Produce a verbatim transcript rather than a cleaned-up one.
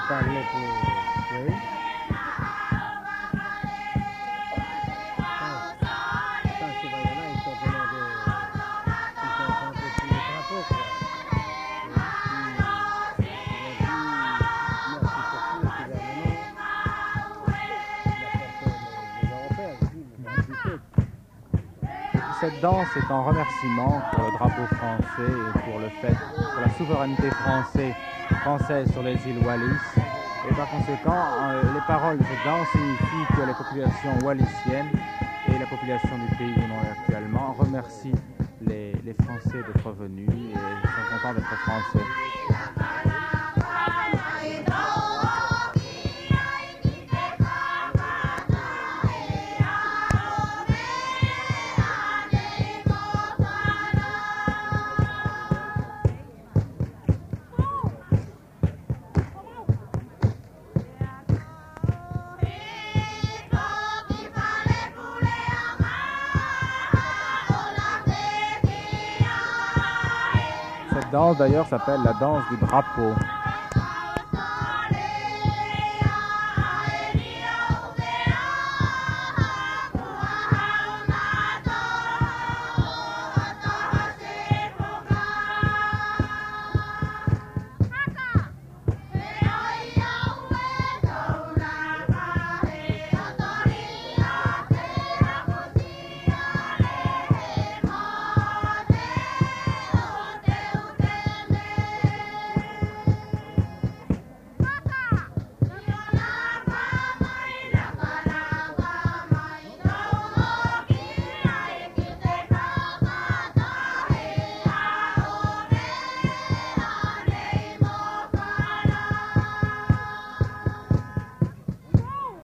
parler pour... Oui. Ah, quand tu vas y aller, ils sont venus de... Ils sont rentrés sur le drapeau, quoi. Et puis, ils ont dit, merci surtout au gouvernement, la personne, les Européens aussi, nous ont invités. Cette danse est en remerciement pour le drapeau français et pour le fait, pour la souveraineté française, française sur les îles Wallis. Et par conséquent, euh, les paroles de cette danse signifient que les populations wallisiennes et la population du pays où l'on est actuellement remercient les, les Français d'être venus et sont contents d'être Français. Cette danse d'ailleurs s'appelle la danse du drapeau.